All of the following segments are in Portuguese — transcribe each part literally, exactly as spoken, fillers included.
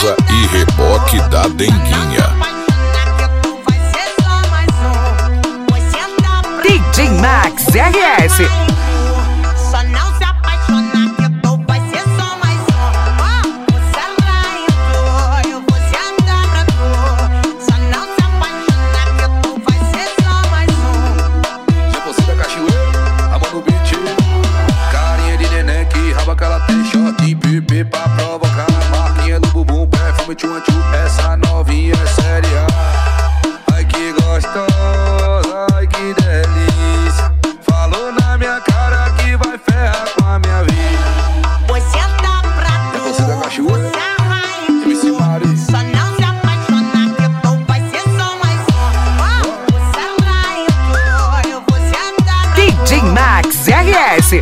Rosa e reboque da Denguinha. D J Max R S. Pra provocar, marquinha do bumbum, perfume tchum-tchum. Essa novinha é séria. Ai que gostosa, ai que delícia. Falou na minha cara que vai ferrar com a minha vida. Você dá pra tu, você da cachoeira, você é rainha, M C Mari. só não se apaixonar que tu vai ser só mais um. Você é rainha, eu vou sentar pra D J Max R S.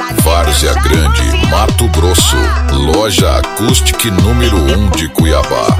Várzea Grande, Mato Grosso. Loja Acústica número um de Cuiabá.